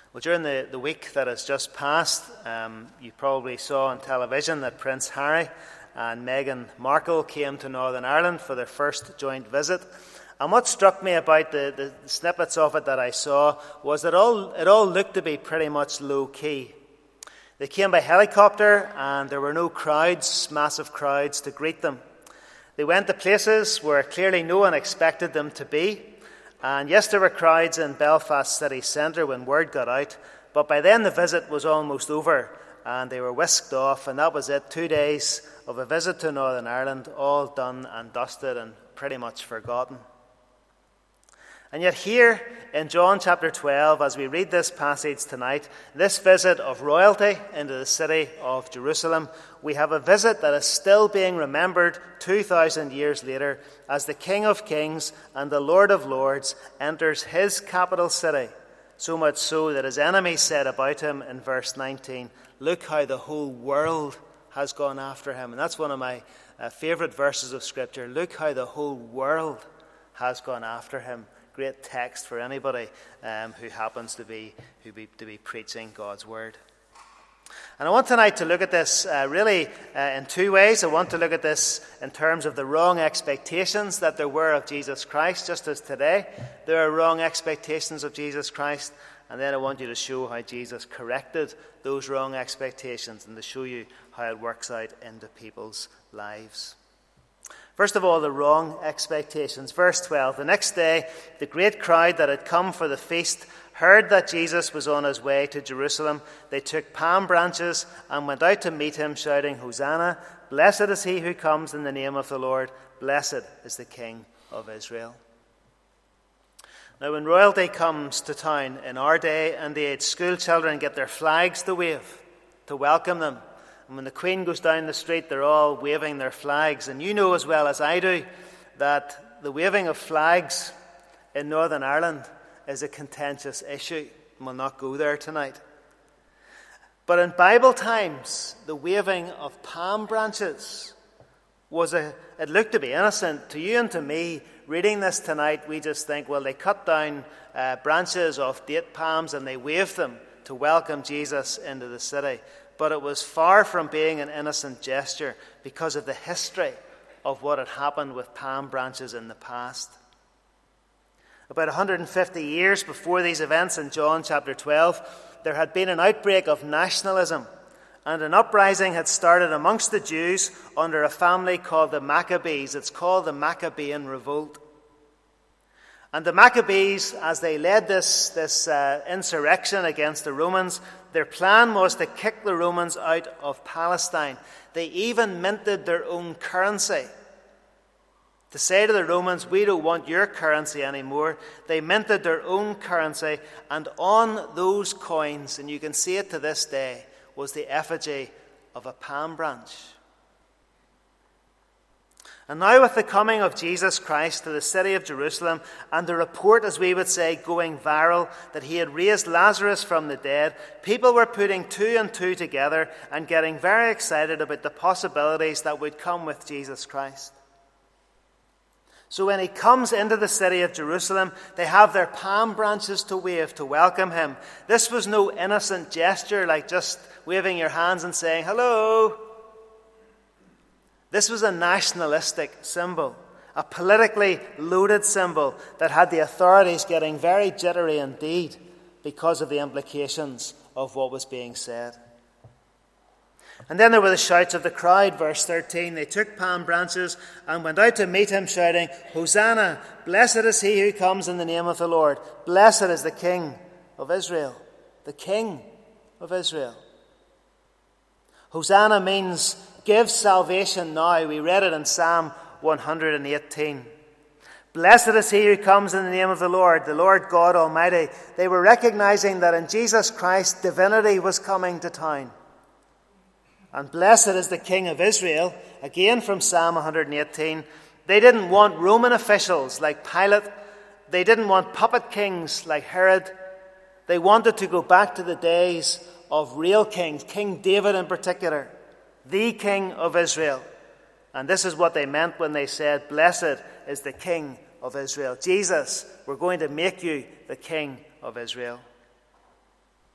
Well, during the week that has just passed, you probably saw on television that Prince Harry and Meghan Markle came to Northern Ireland for their first joint visit. And what struck me about the snippets of it that I saw was that it all looked to be pretty much low-key. They came by helicopter and there were no crowds, massive crowds, to greet them. They went to places where clearly no one expected them to be. And yes, there were crowds in Belfast city centre when word got out, but by then the visit was almost over and they were whisked off, and that was it. 2 days of a visit to Northern Ireland, all done and dusted and pretty much forgotten. And yet here in John chapter 12, as we read this passage tonight, this visit of royalty into the city of Jerusalem, we have a visit that is still being remembered 2,000 years later as the King of Kings and the Lord of Lords enters his capital city, so much so that his enemies said about him in verse 19, "Look how the whole world has gone after him." And that's one of my favourite verses of Scripture. Look how the whole world has gone after him. Great text for anybody who happens to be preaching God's word. And I want tonight to look at this really in two ways. I want to look at this in terms of the wrong expectations that there were of Jesus Christ, just as today there are wrong expectations of Jesus Christ. And then I want you to show how Jesus corrected those wrong expectations and to show you how it works out into people's lives. First of all, the wrong expectations. Verse 12, the next day, the great crowd that had come for the feast heard that Jesus was on his way to Jerusalem. They took palm branches and went out to meet him, shouting, "Hosanna, blessed is he who comes in the name of the Lord. Blessed is the King of Israel." Now, when royalty comes to town in our day and age, school children get their flags to wave to welcome them. And when the Queen goes down the street, they're all waving their flags. And you know as well as I do that the waving of flags in Northern Ireland is a contentious issue. We'll not go there tonight. But in Bible times, the waving of palm branches it looked to be innocent. To you and to me, reading this tonight, we just think, well, they cut down branches of date palms and they waved them to welcome Jesus into the city. But it was far from being an innocent gesture because of the history of what had happened with palm branches in the past. About 150 years before these events in John chapter 12, there had been an outbreak of nationalism, and an uprising had started amongst the Jews under a family called the Maccabees. It's called the Maccabean Revolt. And the Maccabees, as they led this insurrection against the Romans, their plan was to kick the Romans out of Palestine. They even minted their own currency. To say to the Romans, "We don't want your currency anymore." They minted their own currency, and on those coins, and you can see it to this day, was the effigy of a palm branch. And now with the coming of Jesus Christ to the city of Jerusalem, and the report, as we would say, going viral, that he had raised Lazarus from the dead, people were putting two and two together and getting very excited about the possibilities that would come with Jesus Christ. So when he comes into the city of Jerusalem, they have their palm branches to wave to welcome him. This was no innocent gesture like just waving your hands and saying, "Hello." This was a nationalistic symbol, a politically loaded symbol that had the authorities getting very jittery indeed because of the implications of what was being said. And then there were the shouts of the crowd, verse 13. They took palm branches and went out to meet him, shouting, "Hosanna, blessed is he who comes in the name of the Lord. Blessed is the King of Israel." The King of Israel. Hosanna means give salvation now. We read it in Psalm 118. Blessed is he who comes in the name of the Lord God Almighty. They were recognizing that in Jesus Christ, divinity was coming to town. And blessed is the King of Israel, again from Psalm 118. They didn't want Roman officials like Pilate. They didn't want puppet kings like Herod. They wanted to go back to the days of real kings, King David in particular, the King of Israel. And this is what they meant when they said, "Blessed is the King of Israel." Jesus, we're going to make you the King of Israel.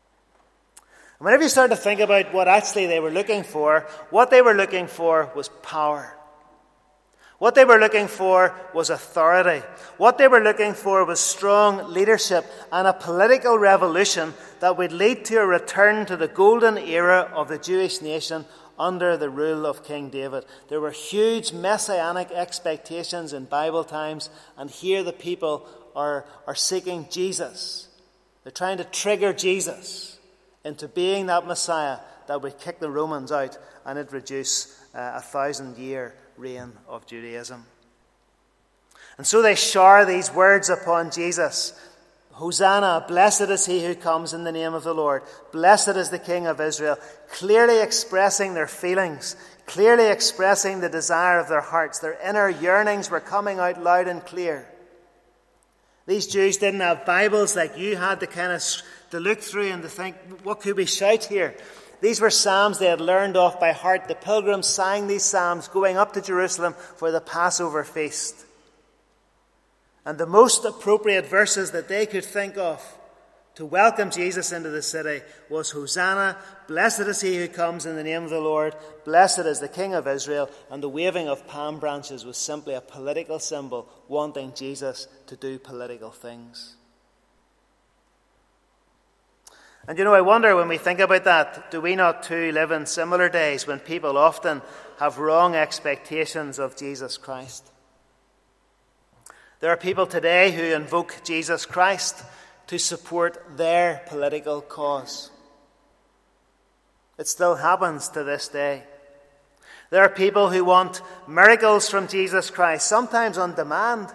Whenever you start to think about what actually they were looking for, what they were looking for was power. What they were looking for was authority. What they were looking for was strong leadership and a political revolution that would lead to a return to the golden era of the Jewish nation under the rule of King David. There were huge messianic expectations in Bible times, and here the people are seeking Jesus. They're trying to trigger Jesus into being that Messiah that would kick the Romans out and introduce a 1,000-year reign of Judaism. And so they shower these words upon Jesus. Hosanna, blessed is he who comes in the name of the Lord. Blessed is the King of Israel. Clearly expressing their feelings, clearly expressing the desire of their hearts. Their inner yearnings were coming out loud and clear. These Jews didn't have Bibles like you had to look through and to think, what could we shout here? These were psalms they had learned off by heart. The pilgrims sang these psalms going up to Jerusalem for the Passover feast. And the most appropriate verses that they could think of to welcome Jesus into the city was Hosanna, blessed is he who comes in the name of the Lord, blessed is the King of Israel, and the waving of palm branches was simply a political symbol wanting Jesus to do political things. And I wonder when we think about that, do we not too live in similar days when people often have wrong expectations of Jesus Christ? There are people today who invoke Jesus Christ to support their political cause. It still happens to this day. There are people who want miracles from Jesus Christ, sometimes on demand.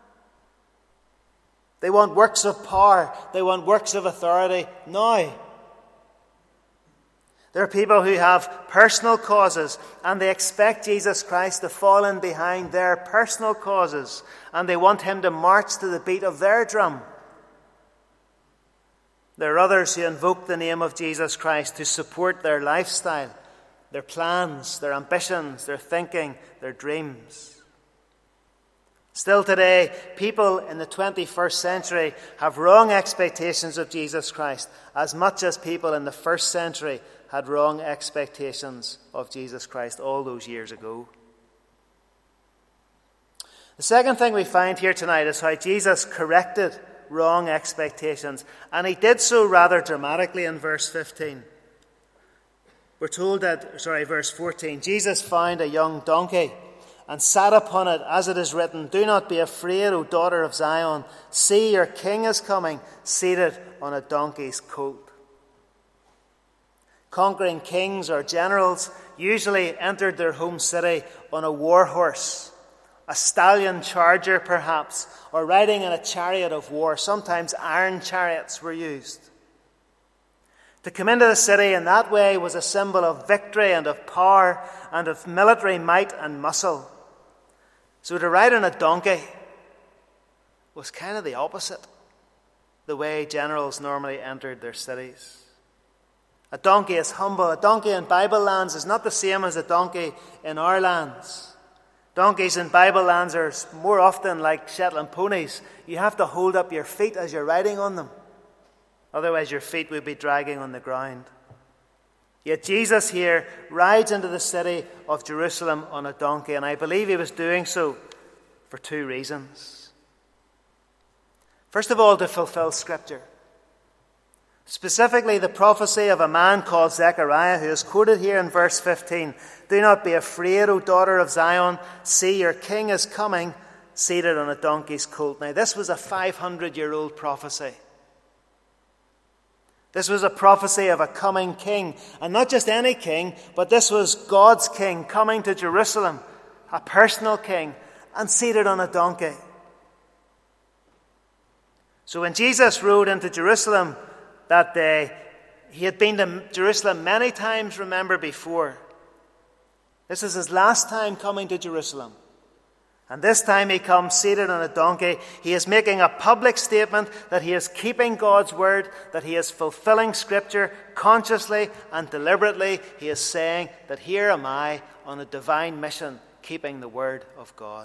They want works of power. They want works of authority now. There are people who have personal causes and they expect Jesus Christ to fall in behind their personal causes and they want him to march to the beat of their drum. There are others who invoke the name of Jesus Christ to support their lifestyle, their plans, their ambitions, their thinking, their dreams. Still today, people in the 21st century have wrong expectations of Jesus Christ as much as people in the first century had wrong expectations of Jesus Christ all those years ago. The second thing we find here tonight is how Jesus corrected wrong expectations, and he did so rather dramatically in verse 15. We're told verse 14, Jesus found a young donkey and sat upon it, as it is written, "Do not be afraid, O daughter of Zion. See, your king is coming, seated on a donkey's colt." Conquering kings or generals usually entered their home city on a war horse, a stallion charger perhaps, or riding in a chariot of war. Sometimes iron chariots were used. To come into the city in that way was a symbol of victory and of power and of military might and muscle. So to ride on a donkey was kind of the opposite, the way generals normally entered their cities. A donkey is humble. A donkey in Bible lands is not the same as a donkey in our lands. Donkeys in Bible lands are more often like Shetland ponies. You have to hold up your feet as you're riding on them. Otherwise your feet would be dragging on the ground. Yet Jesus here rides into the city of Jerusalem on a donkey, and I believe he was doing so for two reasons. First of all, to fulfill Scripture. Specifically, the prophecy of a man called Zechariah, who is quoted here in verse 15. "Do not be afraid, O daughter of Zion. See, your king is coming, seated on a donkey's colt." Now, this was a 500-year-old prophecy. This was a prophecy of a coming king. And not just any king, but this was God's king coming to Jerusalem, a personal king, and seated on a donkey. So when Jesus rode into Jerusalem that day, he had been to Jerusalem many times, remember, before. This is his last time coming to Jerusalem. And this time he comes seated on a donkey. He is making a public statement that he is keeping God's word, that he is fulfilling Scripture consciously and deliberately. He is saying that here am I on a divine mission, keeping the word of God.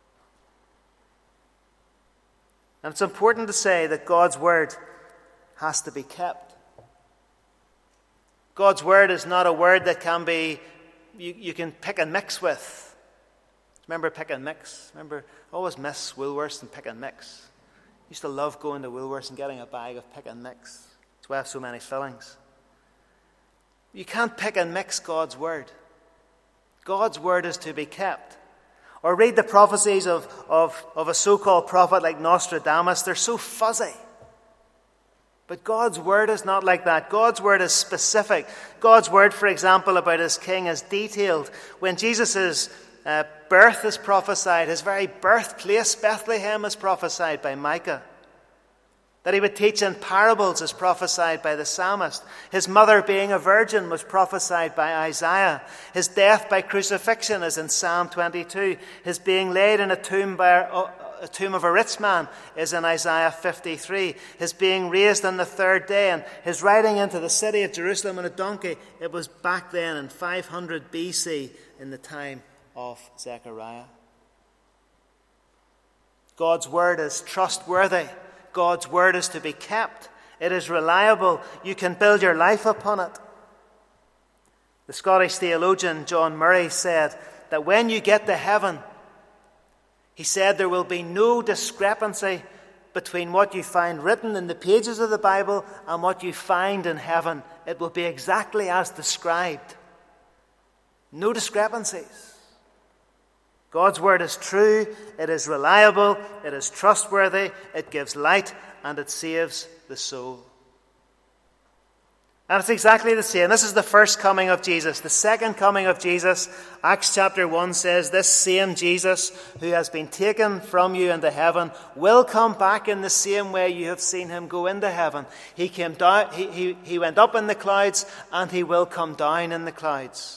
And it's important to say that God's word has to be kept. God's word is not a word that can be, you can pick and mix with. Remember pick and mix? Remember, I always miss Woolworths and pick and mix. I used to love going to Woolworths and getting a bag of pick and mix. That's why I have so many fillings. You can't pick and mix God's word. God's word is to be kept. Or read the prophecies of a so-called prophet like Nostradamus. They're so fuzzy. But God's word is not like that. God's word is specific. God's word, for example, about his king is detailed. When Jesus' birth is prophesied, his very birthplace, Bethlehem, is prophesied by Micah. That he would teach in parables is prophesied by the psalmist. His mother being a virgin was prophesied by Isaiah. His death by crucifixion is in Psalm 22. His being laid in a tomb of a rich man is in Isaiah 53. His being raised on the third day, and his riding into the city of Jerusalem on a donkey, it was back then in 500 BC in the time of Zechariah. God's word is trustworthy. God's word is to be kept. It is reliable. You can build your life upon it. The Scottish theologian John Murray said that when you get to heaven, he said there will be no discrepancy between what you find written in the pages of the Bible and what you find in heaven. It will be exactly as described. No discrepancies. God's word is true, it is reliable, it is trustworthy, it gives light, and it saves the soul. And it's exactly the same. This is the first coming of Jesus. The second coming of Jesus, Acts chapter 1 says, this same Jesus who has been taken from you into heaven will come back in the same way you have seen him go into heaven. He came down, he went up in the clouds, and he will come down in the clouds.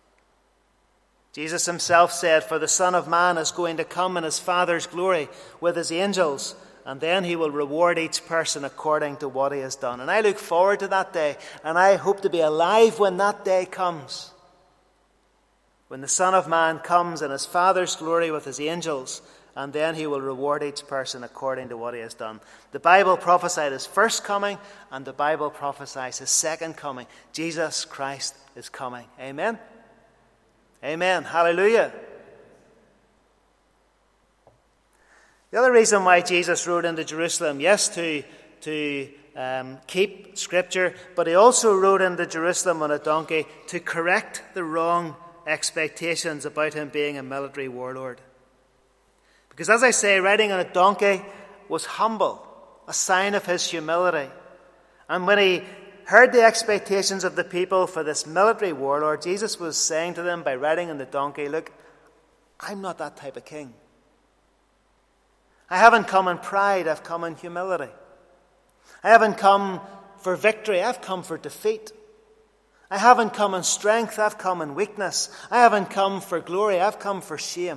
Jesus himself said, for the Son of Man is going to come in his Father's glory with his angels, and then he will reward each person according to what he has done. And I look forward to that day, and I hope to be alive when that day comes. When the Son of Man comes in his Father's glory with his angels, and then he will reward each person according to what he has done. The Bible prophesied his first coming, and the Bible prophesies his second coming. Jesus Christ is coming. Amen? Amen. Hallelujah. The other reason why Jesus rode into Jerusalem, yes, to keep Scripture, but he also rode into Jerusalem on a donkey to correct the wrong expectations about him being a military warlord. Because as I say, riding on a donkey was humble, a sign of his humility. And when he heard the expectations of the people for this military warlord, Jesus was saying to them by riding on the donkey, look, I'm not that type of king. I haven't come in pride, I've come in humility. I haven't come for victory, I've come for defeat. I haven't come in strength, I've come in weakness. I haven't come for glory, I've come for shame.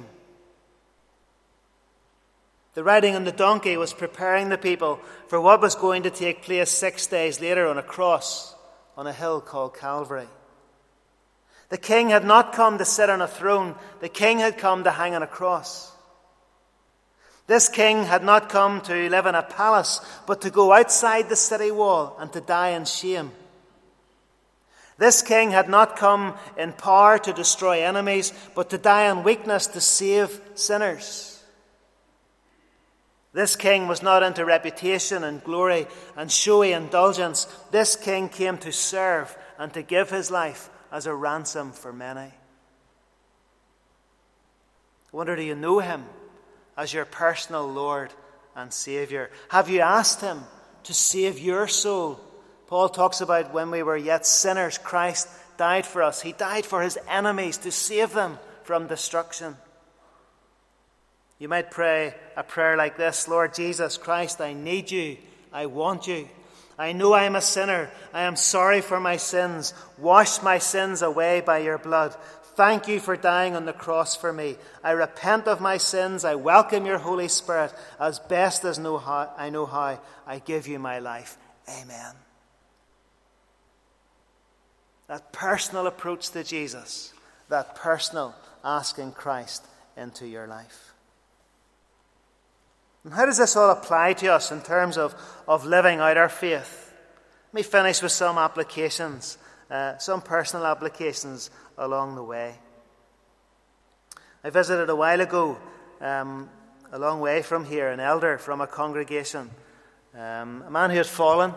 The riding on the donkey was preparing the people for what was going to take place 6 days later on a cross on a hill called Calvary. The king had not come to sit on a throne. The king had come to hang on a cross. This king had not come to live in a palace, but to go outside the city wall and to die in shame. This king had not come in power to destroy enemies, but to die in weakness to save sinners. This king was not into reputation and glory and showy indulgence. This king came to serve and to give his life as a ransom for many. I wonder, do you know him as your personal Lord and Savior? Have you asked him to save your soul? Paul talks about when we were yet sinners, Christ died for us. He died for his enemies to save them from destruction. You might pray a prayer like this: Lord Jesus Christ, I need you. I want you. I know I am a sinner. I am sorry for my sins. Wash my sins away by your blood. Thank you for dying on the cross for me. I repent of my sins. I welcome your Holy Spirit as best as I know how. I give you my life. Amen. That personal approach to Jesus, that personal asking Christ into your life. And how does this all apply to us in terms of living out our faith? Let me finish with some applications some personal applications along the way. I visited a while ago, a long way from here, an elder from a congregation, a man who had fallen,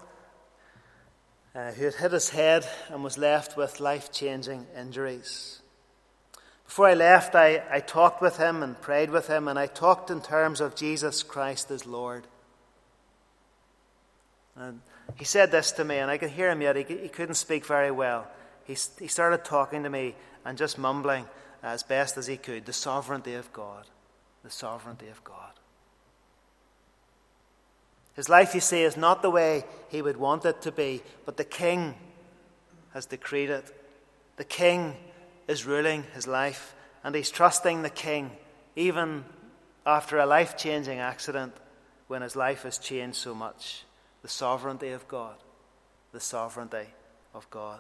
who had hit his head and was left with life-changing injuries. Before I left, I talked with him and prayed with him, and I talked in terms of Jesus Christ as Lord. And he said this to me, and I could hear him yet. He couldn't speak very well. He started talking to me and just mumbling as best as he could, the sovereignty of God, the sovereignty of God. His life, you see, is not the way he would want it to be, but the King has decreed it. The King is ruling his life, and he's trusting the King, even after a life-changing accident, when his life has changed so much. The sovereignty of God. The sovereignty of God.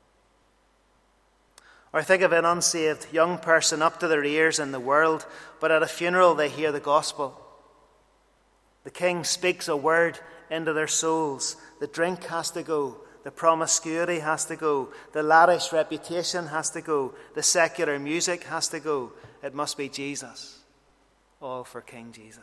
Or think of an unsaved young person up to their ears in the world, but at a funeral they hear the gospel. The King speaks a word into their souls. The drink has to go. The promiscuity has to go. The lavish reputation has to go. The secular music has to go. It must be Jesus. All for King Jesus.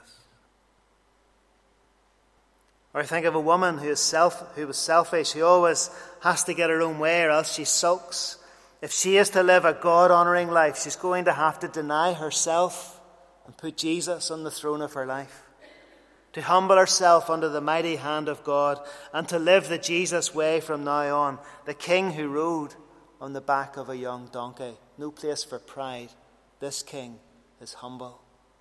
Or think of a woman who was selfish, who always has to get her own way or else she sulks. If she is to live a God-honoring life, she's going to have to deny herself and put Jesus on the throne of her life. To humble herself under the mighty hand of God and to live the Jesus way from now on. The King who rode on the back of a young donkey. No place for pride. This King is humble.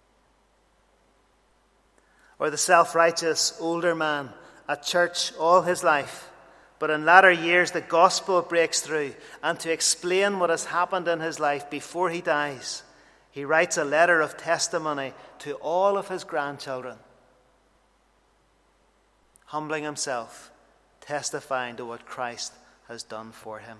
Or the self-righteous older man at church all his life, but in latter years the gospel breaks through, and to explain what has happened in his life before he dies, he writes a letter of testimony to all of his grandchildren, humbling himself, testifying to what Christ has done for him.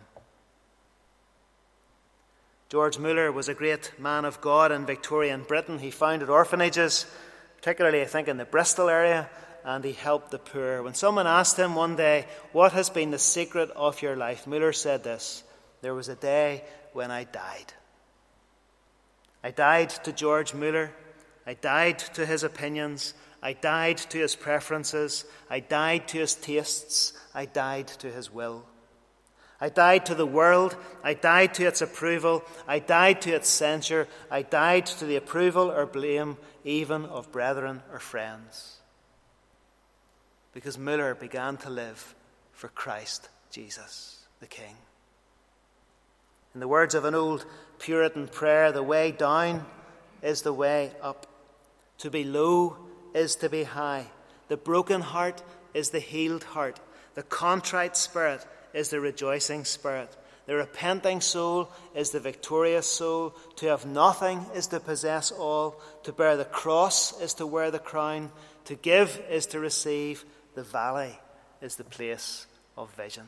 George Muller was a great man of God in Victorian Britain. He founded orphanages, particularly, I think, in the Bristol area, and he helped the poor. When someone asked him one day, what has been the secret of your life? Muller said this: there was a day when I died. I died to George Muller. I died to his opinions. I died to his preferences. I died to his tastes. I died to his will. I died to the world. I died to its approval. I died to its censure. I died to the approval or blame even of brethren or friends. Because Muller began to live for Christ Jesus, the King. In the words of an old Puritan prayer, the way down is the way up. To be low is to be high. The broken heart is the healed heart. The contrite spirit is the rejoicing spirit. The repenting soul is the victorious soul. To have nothing is to possess all. To bear the cross is to wear the crown. To give is to receive. The valley is the place of vision.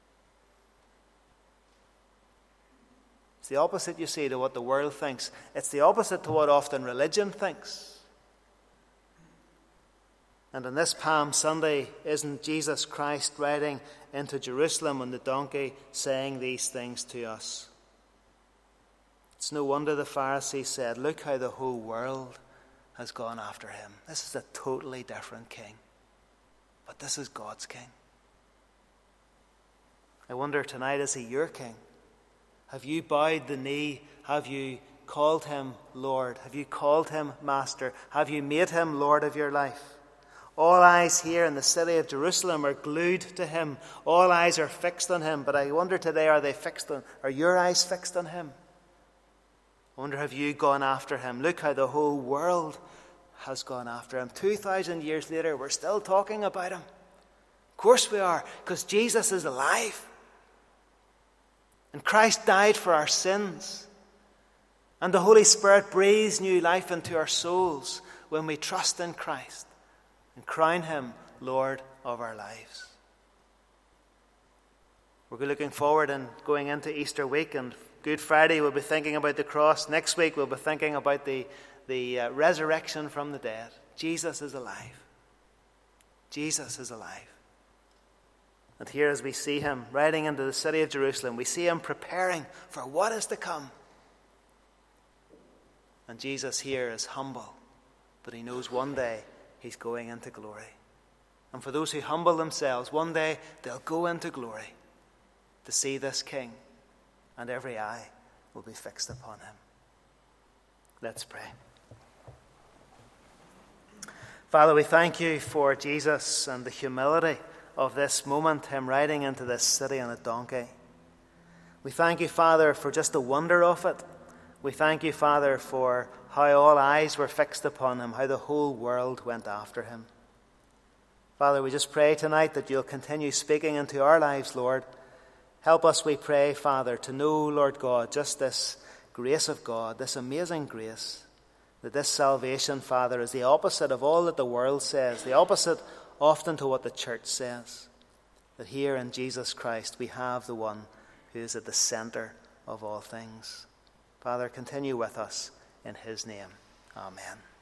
It's the opposite, you see, to what the world thinks. It's the opposite to what often religion thinks. And on this Palm Sunday, isn't Jesus Christ riding into Jerusalem on the donkey saying these things to us? It's no wonder the Pharisees said, look how the whole world has gone after him. This is a totally different king. But this is God's king. I wonder tonight, is he your king? Have you bowed the knee? Have you called him Lord? Have you called him Master? Have you made him Lord of your life? All eyes here in the city of Jerusalem are glued to him. All eyes are fixed on him. But I wonder today, are your eyes fixed on him? I wonder, have you gone after him? Look how the whole world has gone after him. 2,000 years later, we're still talking about him. Of course we are, because Jesus is alive. And Christ died for our sins. And the Holy Spirit breathes new life into our souls when we trust in Christ and crown him Lord of our lives. We're looking forward and going into Easter week, and Good Friday we'll be thinking about the cross. Next week we'll be thinking about the resurrection from the dead. Jesus is alive. Jesus is alive. And here, as we see him riding into the city of Jerusalem, we see him preparing for what is to come. And Jesus here is humble, but he knows one day he's going into glory. And for those who humble themselves, one day they'll go into glory to see this King, and every eye will be fixed upon him. Let's pray. Father, we thank you for Jesus and the humility of this moment, him riding into this city on a donkey. We thank you, Father, for just the wonder of it. We thank you, Father, for how all eyes were fixed upon him, how the whole world went after him. Father, we just pray tonight that you'll continue speaking into our lives, Lord. Help us, we pray, Father, to know, Lord God, just this grace of God, this amazing grace, that this salvation, Father, is the opposite of all that the world says, the opposite often to what the church says. That here in Jesus Christ we have the one who is at the center of all things. Father, continue with us in his name. Amen.